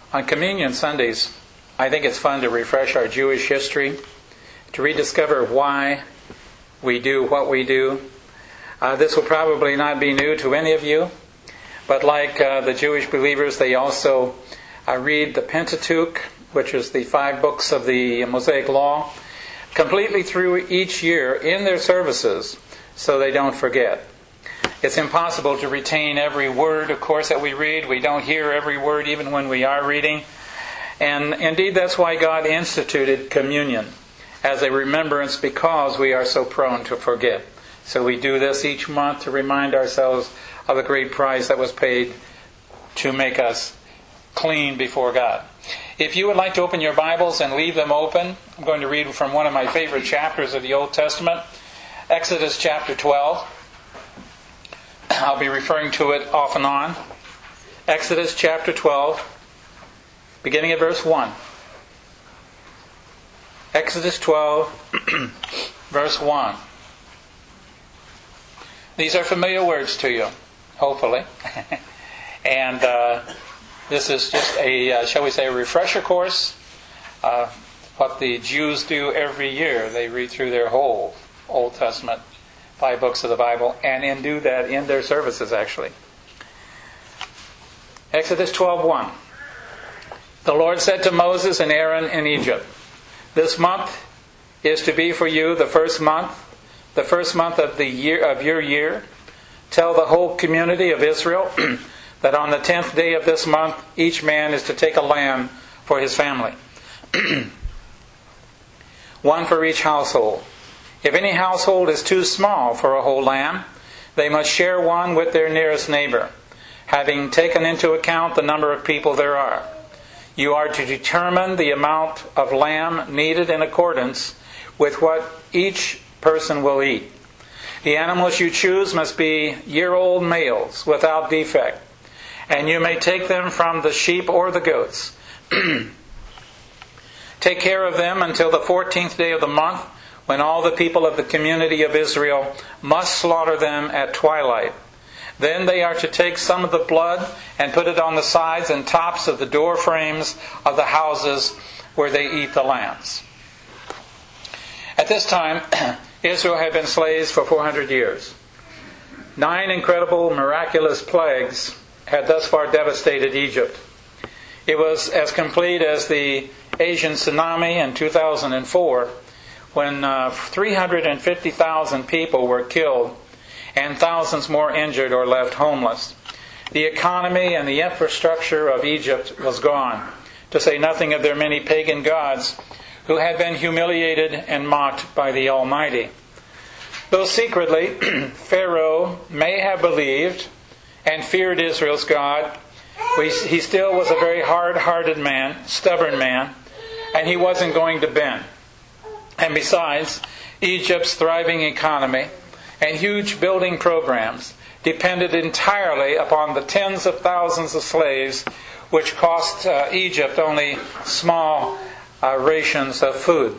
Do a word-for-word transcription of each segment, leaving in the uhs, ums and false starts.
On Communion Sundays, I think it's fun to refresh our Jewish history, to rediscover why we do what we do. Uh, this will probably not be new to any of you, but like uh, the Jewish believers, they also uh, read the Pentateuch, which is the five books of the Mosaic Law, completely through each year in their services, so they don't forget. It's impossible to retain every word, of course, that we read. We don't hear every word even when we are reading. And indeed, that's why God instituted communion as a remembrance, because we are so prone to forget. So we do this each month to remind ourselves of the great price that was paid to make us clean before God. If you would like to open your Bibles and leave them open, I'm going to read from one of my favorite chapters of the Old Testament, Exodus chapter twelve. I'll be referring to it off and on. Exodus chapter twelve, beginning at verse one. Exodus twelve, verse one. These are familiar words to you, hopefully. and uh, this is just a, uh, shall we say, a refresher course. Uh, what the Jews do every year. They read through their whole Old Testament, five books of the Bible, and in do that in their services, actually. Exodus twelve one. The Lord said to Moses and Aaron in Egypt, "This month is to be for you the first month, the first month of the year of your year. Tell the whole community of Israel that on the tenth day of this month, each man is to take a lamb for his family, one for each household. If any household is too small for a whole lamb, they must share one with their nearest neighbor, having taken into account the number of people there are. You are to determine the amount of lamb needed in accordance with what each person will eat. The animals you choose must be year-old males without defect, and you may take them from the sheep or the goats. Take care of them until the fourteenth day of the month, when all the people of the community of Israel must slaughter them at twilight. Then they are to take some of the blood and put it on the sides and tops of the door frames of the houses where they eat the lambs." At this time, Israel had been slaves for four hundred years. Nine incredible, miraculous plagues had thus far devastated Egypt. It was as complete as the Asian tsunami in two thousand four, when uh, three hundred fifty thousand people were killed and thousands more injured or left homeless. The economy and the infrastructure of Egypt was gone, to say nothing of their many pagan gods who had been humiliated and mocked by the Almighty. Though secretly, Pharaoh may have believed and feared Israel's God, he still was a very hard-hearted man, stubborn man, and he wasn't going to bend. And besides, Egypt's thriving economy and huge building programs depended entirely upon the tens of thousands of slaves, which cost uh, Egypt only small uh, rations of food.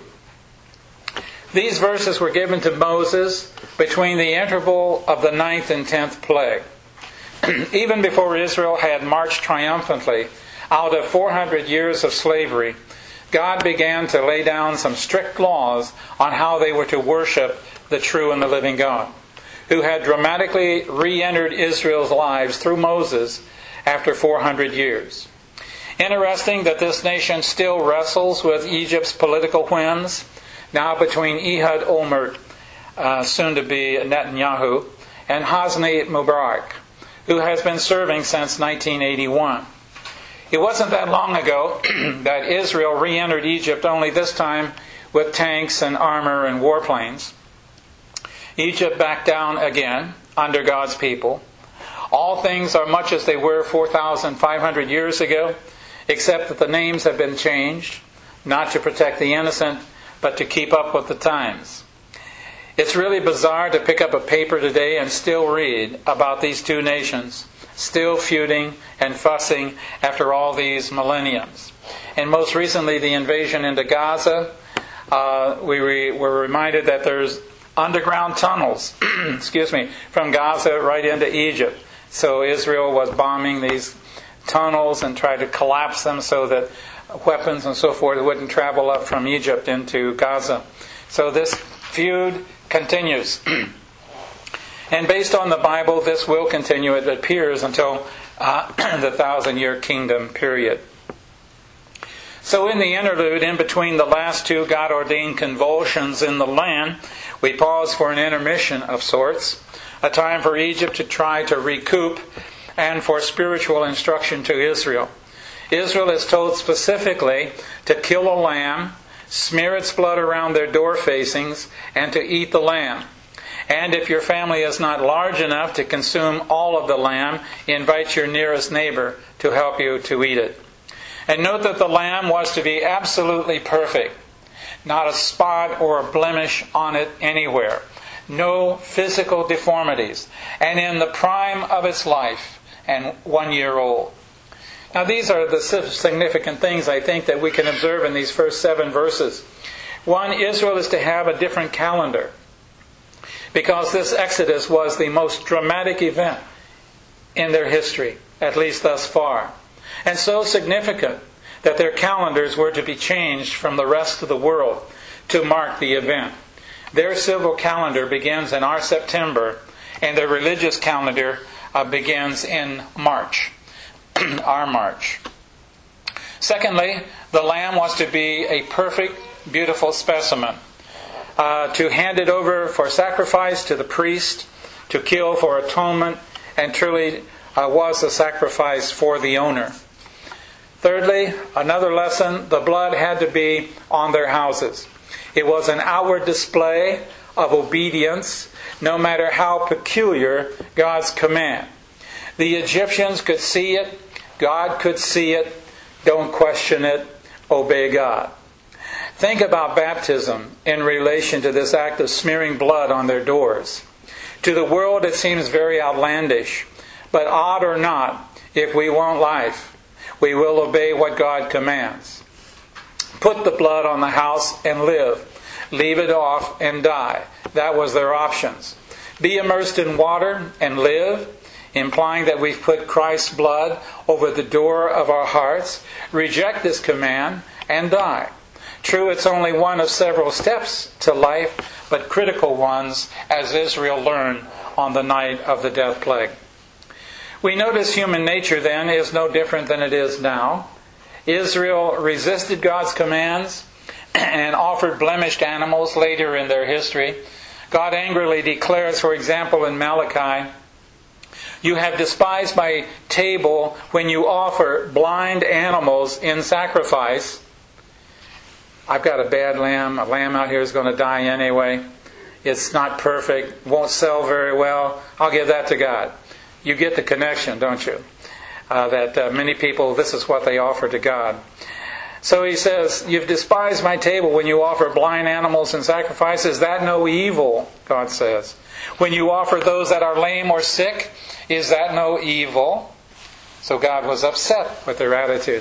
These verses were given to Moses between the interval of the ninth and tenth plague. Even before Israel had marched triumphantly out of four hundred years of slavery, God began to lay down some strict laws on how they were to worship the true and the living God, who had dramatically re-entered Israel's lives through Moses after four hundred years. Interesting that this nation still wrestles with Egypt's political whims, now between Ehud Olmert, uh, soon to be Netanyahu, and Hosni Mubarak, who has been serving since nineteen eighty-one. It wasn't that long ago that Israel re-entered Egypt, only this time with tanks and armor and warplanes. Egypt backed down again under God's people. All things are much as they were four thousand five hundred years ago, except that the names have been changed, not to protect the innocent, but to keep up with the times. It's really bizarre to pick up a paper today and still read about these two nations, still feuding and fussing after all these millenniums. And most recently, the invasion into Gaza, uh, we re- were reminded that there's underground tunnels, excuse me, from Gaza right into Egypt. So Israel was bombing these tunnels and tried to collapse them so that weapons and so forth wouldn't travel up from Egypt into Gaza. So this feud continues. And based on the Bible, this will continue, it appears, until uh, the thousand-year kingdom period. So in the interlude, in between the last two God-ordained convulsions in the land, we pause for an intermission of sorts, a time for Egypt to try to recoup, and for spiritual instruction to Israel. Israel is told specifically to kill a lamb, smear its blood around their door facings, and to eat the lamb. And if your family is not large enough to consume all of the lamb, invite your nearest neighbor to help you to eat it. And note that the lamb was to be absolutely perfect. Not a spot or a blemish on it anywhere. No physical deformities. And in the prime of its life, and one year old. Now these are the significant things, I think, that we can observe in these first seven verses. One, Israel is to have a different calendar, because this Exodus was the most dramatic event in their history, at least thus far. And so significant that their calendars were to be changed from the rest of the world to mark the event. Their civil calendar begins in our September, and their religious calendar uh, begins in March, our March. Secondly, the lamb was to be a perfect, beautiful specimen, uh, to hand it over for sacrifice to the priest, to kill for atonement, and truly uh, was a sacrifice for the owner. Thirdly, another lesson, the blood had to be on their houses. It was an outward display of obedience, no matter how peculiar God's command. The Egyptians could see it, God could see it, don't question it, obey God. Think about baptism in relation to this act of smearing blood on their doors. To the world it seems very outlandish, but odd or not, if we want life, we will obey what God commands. Put the blood on the house and live. Leave it off and die. That was their options. Be immersed in water and live, implying that we've put Christ's blood over the door of our hearts. Reject this command and die. True, it's only one of several steps to life, but critical ones, as Israel learned on the night of the death plague. We notice human nature then is no different than it is now. Israel resisted God's commands and offered blemished animals later in their history. God angrily declares, for example, in Malachi, "You have despised my table when you offer blind animals in sacrifice." I've got a bad lamb. A lamb out here is going to die anyway. It's not perfect. Won't sell very well. I'll give that to God. You get the connection, don't you? Uh, that uh, many people, this is what they offer to God. So he says, "You've despised my table when you offer blind animals in sacrifice. Is that no evil?" God says. "When you offer those that are lame or sick, is that no evil?" So God was upset with their attitude.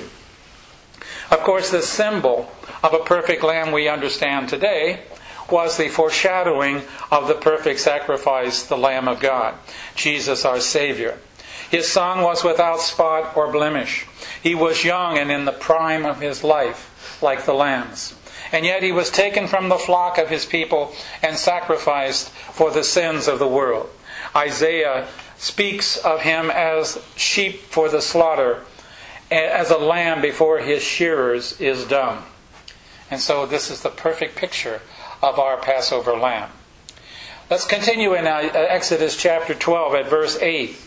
Of course, the symbol of a perfect lamb we understand today was the foreshadowing of the perfect sacrifice, the Lamb of God, Jesus our Savior. His Son was without spot or blemish. He was young and in the prime of his life, like the lambs. And yet he was taken from the flock of his people and sacrificed for the sins of the world. Isaiah speaks of him as sheep for the slaughter, as a lamb before his shearers is dumb. And so this is the perfect picture of our Passover lamb. Let's continue in Exodus chapter twelve at verse eight.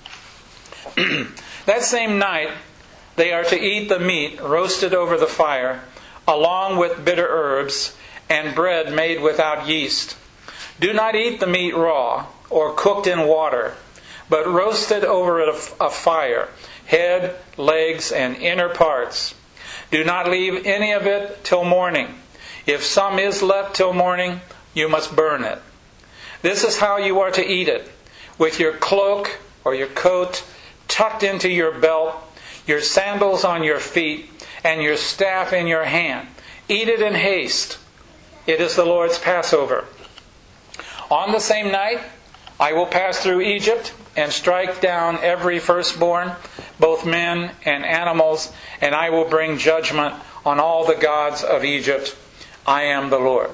"That same night they are to eat the meat roasted over the fire, along with bitter herbs and bread made without yeast. Do not eat the meat raw or cooked in water, but roasted over a fire, head, legs, and inner parts. Do not leave any of it till morning. If some is left till morning, you must burn it. This is how you are to eat it, with your cloak or your coat tucked into your belt, your sandals on your feet, and your staff in your hand. Eat it in haste. It is the Lord's Passover. On the same night, I will pass through Egypt and strike down every firstborn, both men and animals, and I will bring judgment on all the gods of Egypt. I am the Lord."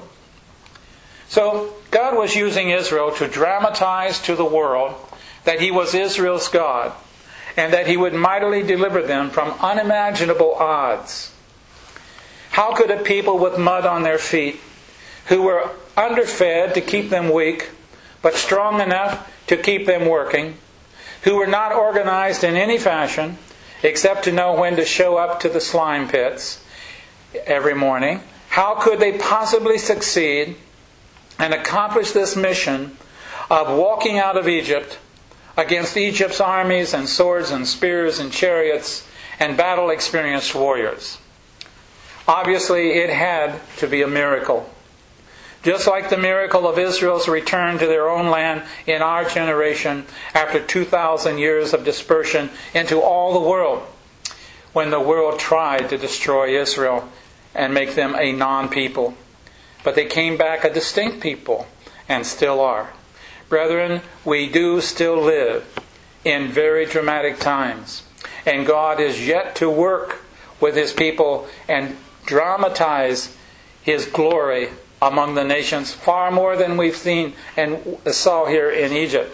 So God was using Israel to dramatize to the world that He was Israel's God, and that He would mightily deliver them from unimaginable odds. How could a people with mud on their feet, who were underfed to keep them weak, but strong enough to keep them working, who were not organized in any fashion except to know when to show up to the slime pits every morning, how could they possibly succeed and accomplish this mission of walking out of Egypt against Egypt's armies and swords and spears and chariots and battle-experienced warriors? Obviously, it had to be a miracle. Just like the miracle of Israel's return to their own land in our generation after two thousand years of dispersion into all the world, when the world tried to destroy Israel and make them a non-people. But they came back a distinct people, and still are. Brethren, we do still live in very dramatic times, and God is yet to work with His people and dramatize His glory among the nations, far more than we've seen and saw here in Egypt.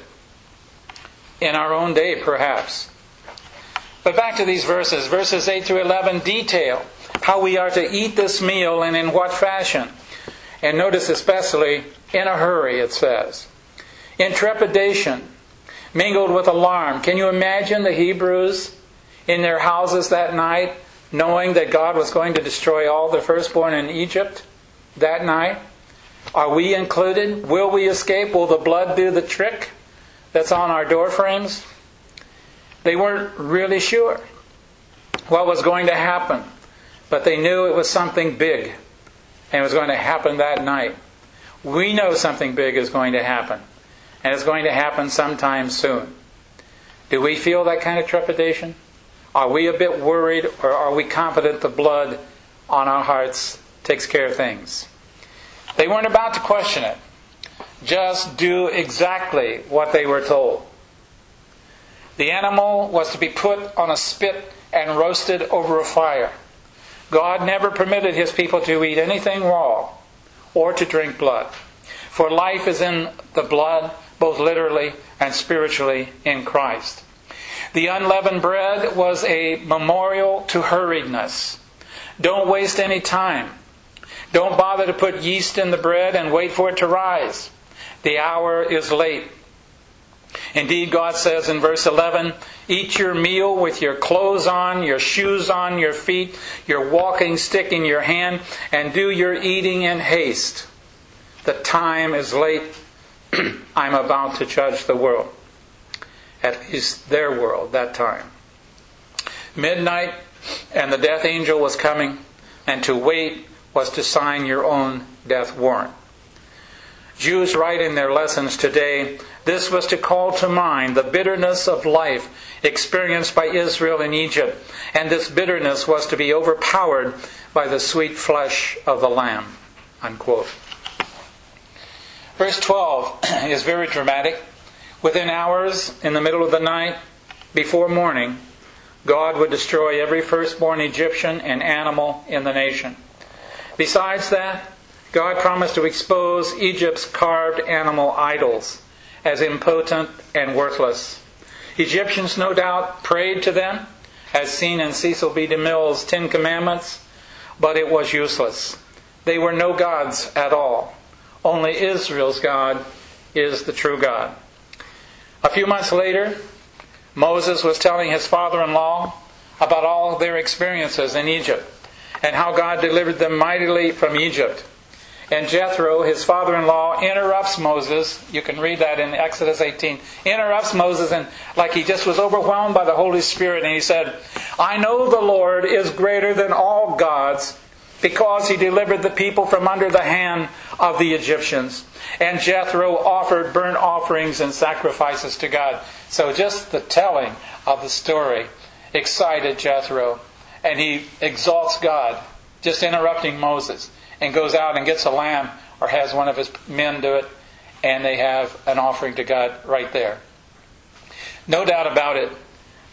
In our own day, perhaps. But back to these verses. Verses eight through eleven detail how we are to eat this meal and in what fashion. And notice especially, in a hurry, it says. In trepidation, mingled with alarm. Can you imagine the Hebrews in their houses that night, knowing that God was going to destroy all the firstborn in Egypt that night? Are we included? Will we escape? Will the blood do the trick that's on our door frames? They weren't really sure what was going to happen, but they knew it was something big, and it was going to happen that night. We know something big is going to happen, and it's going to happen sometime soon. Do we feel that kind of trepidation? Are we a bit worried, or are we confident the blood on our hearts takes care of things? They weren't about to question it. Just do exactly what they were told. The animal was to be put on a spit and roasted over a fire. God never permitted His people to eat anything raw or to drink blood. For life is in the blood, both literally and spiritually in Christ. The unleavened bread was a memorial to hurriedness. Don't waste any time. Don't bother to put yeast in the bread and wait for it to rise. The hour is late. Indeed, God says in verse eleven, "Eat your meal with your clothes on, your shoes on your feet, your walking stick in your hand, and do your eating in haste. The time is late. I'm about to judge the world." At least their world, that time. Midnight, and the death angel was coming, and to wait was to sign your own death warrant. Jews write in their lessons today, this was to call to mind the bitterness of life experienced by Israel in Egypt, and this bitterness was to be overpowered by the sweet flesh of the Lamb. Unquote. Verse twelve is very dramatic. Within hours, in the middle of the night, before morning, God would destroy every firstborn Egyptian and animal in the nation. Besides that, God promised to expose Egypt's carved animal idols as impotent and worthless. Egyptians no doubt prayed to them, as seen in Cecil B. DeMille's Ten Commandments, but it was useless. They were no gods at all. Only Israel's God is the true God. A few months later, Moses was telling his father-in-law about all their experiences in Egypt and how God delivered them mightily from Egypt. And Jethro, his father-in-law, interrupts Moses. You can read that in Exodus eighteen. Interrupts Moses, and like he just was overwhelmed by the Holy Spirit. And he said, "I know the Lord is greater than all gods, because He delivered the people from under the hand of the Egyptians." And Jethro offered burnt offerings and sacrifices to God. So just the telling of the story excited Jethro. And he exalts God, just interrupting Moses, and goes out and gets a lamb or has one of his men do it, and they have an offering to God right there. No doubt about it,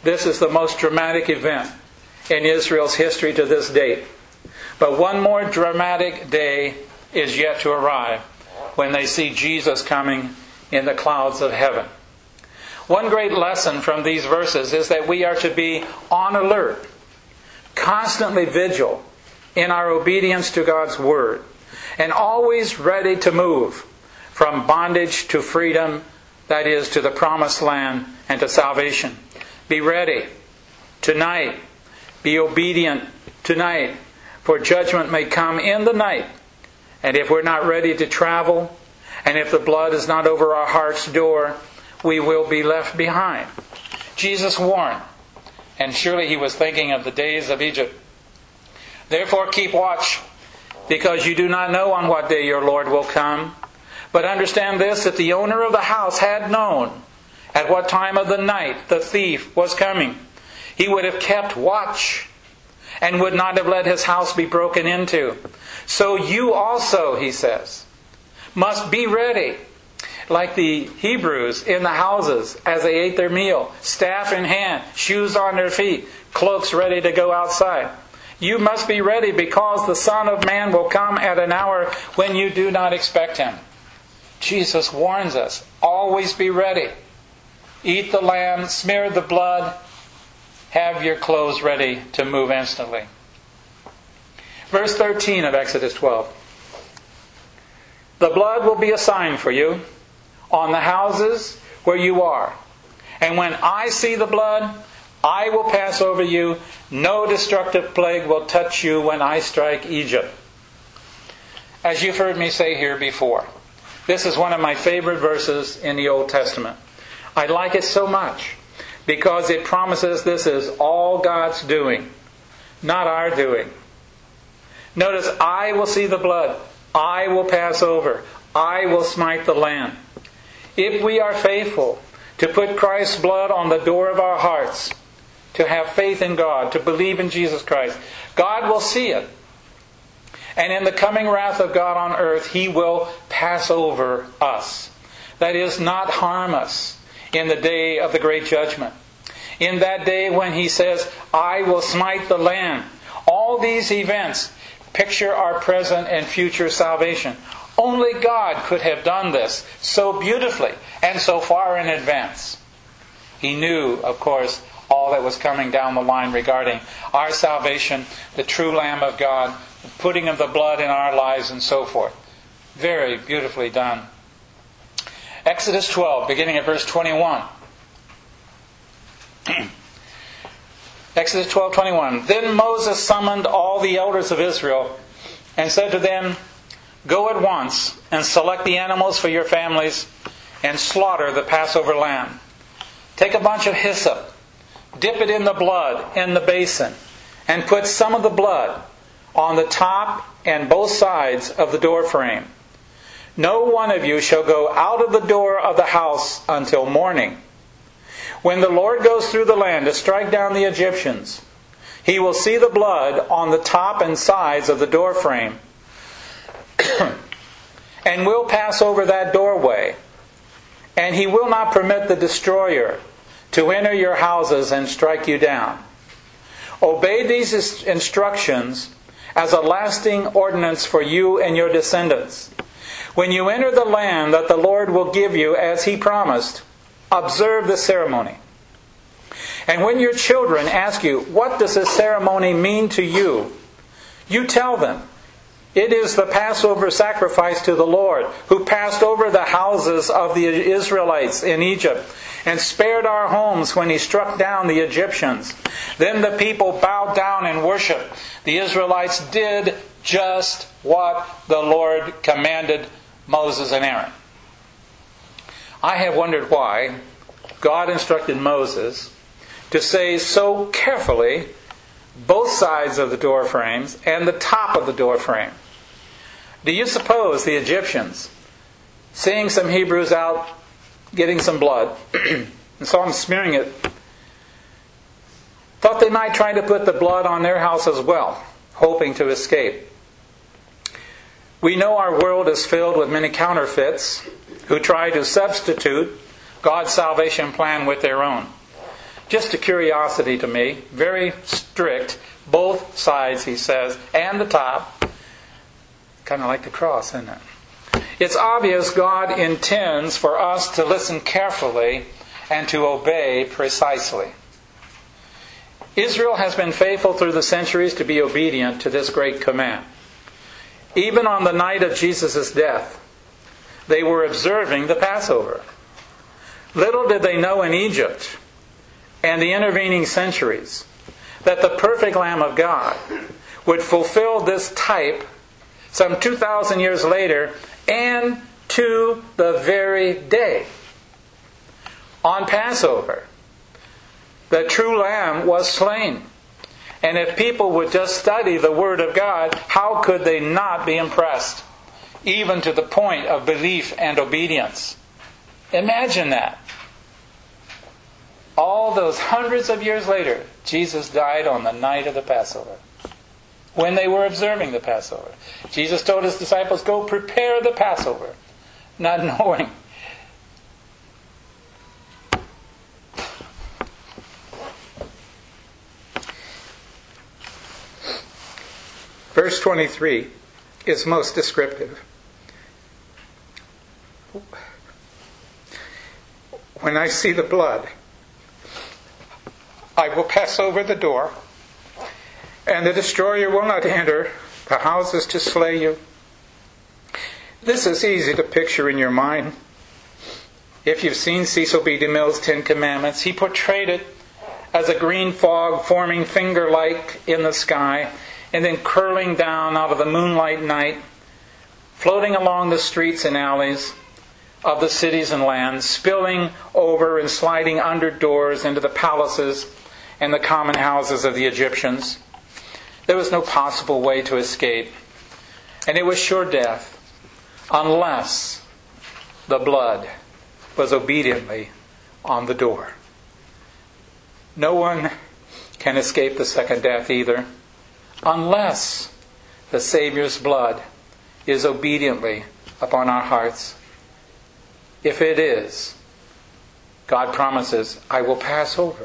This is the most dramatic event in Israel's history to this date. But one more dramatic day is yet to arrive when they see Jesus coming in the clouds of heaven. One great lesson from these verses is that we are to be on alert, constantly vigil in our obedience to God's Word, and always ready to move from bondage to freedom, that is, to the promised land and to salvation. Be ready tonight. Be obedient tonight, for judgment may come in the night. And if we're not ready to travel, and if the blood is not over our heart's door, we will be left behind. Jesus warned, and surely he was thinking of the days of Egypt. Therefore keep watch, because you do not know on what day your Lord will come. But understand this, that the owner of the house had known at what time of the night the thief was coming. He would have kept watch and would not have let his house be broken into. So you also, he says, must be ready, like the Hebrews in the houses as they ate their meal, staff in hand, shoes on their feet, cloaks ready to go outside. You must be ready, because the Son of Man will come at an hour when you do not expect him. Jesus warns us, always be ready. Eat the lamb, smear the blood, have your clothes ready to move instantly. Verse thirteen of Exodus twelve. The blood will be a sign for you on the houses where you are. And when I see the blood, I will pass over you. No destructive plague will touch you when I strike Egypt. As you've heard me say here before, this is one of my favorite verses in the Old Testament. I like it so much because it promises this is all God's doing, not our doing. Notice, I will see the blood. I will pass over. I will smite the land. If we are faithful to put Christ's blood on the door of our hearts, to have faith in God, to believe in Jesus Christ, God will see it. And in the coming wrath of God on earth, He will pass over us. That is, not harm us in the day of the great judgment. In that day when He says, I will smite the land. All these events picture our present and future salvation. Only God could have done this so beautifully and so far in advance. He knew, of course, all that was coming down the line regarding our salvation, the true Lamb of God, the putting of the blood in our lives, and so forth. Very beautifully done. Exodus twelve, beginning at verse twenty-one. Exodus twelve, twenty-one. Then Moses summoned all the elders of Israel and said to them, Go at once and select the animals for your families and slaughter the Passover lamb. Take a bunch of hyssop, dip it in the blood in the basin, and put some of the blood on the top and both sides of the doorframe. No one of you shall go out of the door of the house until morning. When the Lord goes through the land to strike down the Egyptians, He will see the blood on the top and sides of the doorframe, and will pass over that doorway. And He will not permit the destroyer to enter your houses and strike you down. Obey these instructions as a lasting ordinance for you and your descendants. When you enter the land that the Lord will give you as He promised, observe the ceremony. And when your children ask you, what does this ceremony mean to you? You tell them, it is the Passover sacrifice to the Lord, who passed over the houses of the Israelites in Egypt and spared our homes when He struck down the Egyptians. Then the people bowed down and worshiped. The Israelites did just what the Lord commanded Moses and Aaron. I have wondered why God instructed Moses to say so carefully both sides of the door frames and the top of the door frame. Do you suppose the Egyptians, seeing some Hebrews out getting some blood, and saw them smearing it, thought they might try to put the blood on their house as well, hoping to escape? We know our world is filled with many counterfeits who try to substitute God's salvation plan with their own. Just a curiosity to me. Very strict. Both sides, he says, and the top. Kind of like the cross, isn't it? It's obvious God intends for us to listen carefully and to obey precisely. Israel has been faithful through the centuries to be obedient to this great command. Even on the night of Jesus' death, they were observing the Passover. Little did they know in Egypt and the intervening centuries that the perfect Lamb of God would fulfill this type some two thousand years later and to the very day. On Passover, the true Lamb was slain. And if people would just study the Word of God, how could they not be impressed? Even to the point of belief and obedience. Imagine that. All those hundreds of years later, Jesus died on the night of the Passover. When they were observing the Passover. Jesus told His disciples, go prepare the Passover. Not knowing. Verse twenty-three is most descriptive. When I see the blood, I will pass over the door, and the destroyer will not enter the houses to slay you. This is easy to picture in your mind. If you've seen Cecil B. DeMille's Ten Commandments, he portrayed it as a green fog forming finger-like in the sky, and then curling down out of the moonlight night, floating along the streets and alleys of the cities and lands, spilling over and sliding under doors into the palaces and the common houses of the Egyptians. There was no possible way to escape, and it was sure death, unless the blood was obediently on the door. No one can escape the second death either, unless the Savior's blood is obediently upon our hearts. If it is, God promises, I will pass over.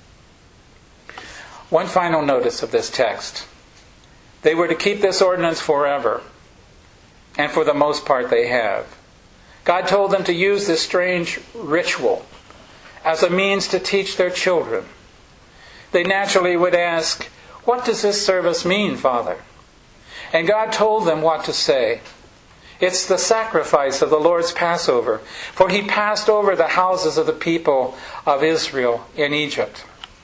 One final notice of this text. They were to keep this ordinance forever, and for the most part they have. God told them to use this strange ritual as a means to teach their children. They naturally would ask, what does this service mean, Father? And God told them what to say. It's the sacrifice of the Lord's Passover, for He passed over the houses of the people of Israel in Egypt.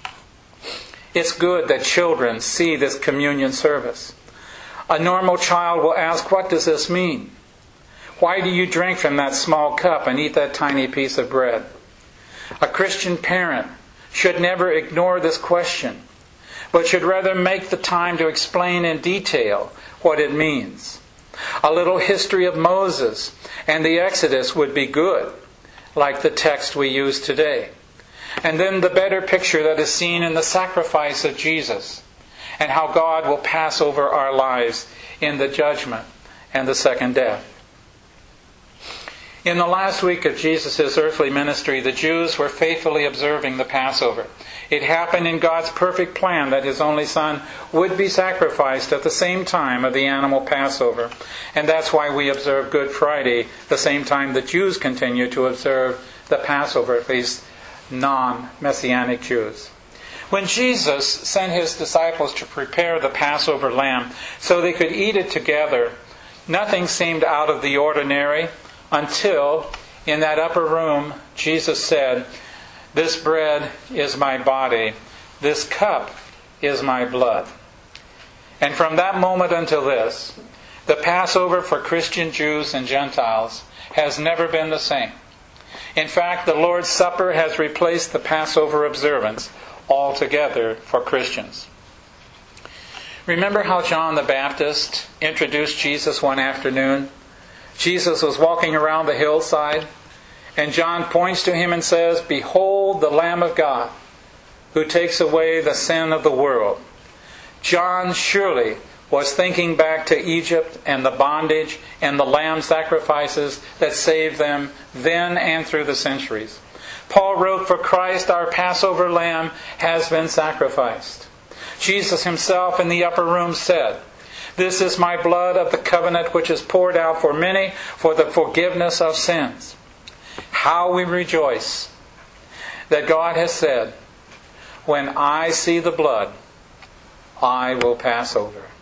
It's good that children see this communion service. A normal child will ask, what does this mean? Why do you drink from that small cup and eat that tiny piece of bread? A Christian parent should never ignore this question, but should rather make the time to explain in detail what it means. A little history of Moses and the Exodus would be good, like the text we use today. And then the better picture that is seen in the sacrifice of Jesus, and how God will pass over our lives in the judgment and the second death. In the last week of Jesus' earthly ministry, the Jews were faithfully observing the Passover. It happened in God's perfect plan that His only Son would be sacrificed at the same time of the animal Passover. And that's why we observe Good Friday, the same time the Jews continue to observe the Passover, at least non-Messianic Jews. When Jesus sent His disciples to prepare the Passover lamb so they could eat it together, nothing seemed out of the ordinary until, in that upper room, Jesus said, this bread is my body, this cup is my blood. And from that moment until this, the Passover for Christian Jews and Gentiles has never been the same. In fact, the Lord's Supper has replaced the Passover observance altogether for Christians. Remember how John the Baptist introduced Jesus one afternoon? Jesus was walking around the hillside, and John points to Him and says, behold the Lamb of God, who takes away the sin of the world. John surely was thinking back to Egypt and the bondage and the lamb sacrifices that saved them then and through the centuries. Paul wrote, "For Christ, our Passover lamb, has been sacrificed." Jesus himself in the upper room said, "This is my blood of the covenant which is poured out for many for the forgiveness of sins." How we rejoice that God has said, "When I see the blood, I will pass over."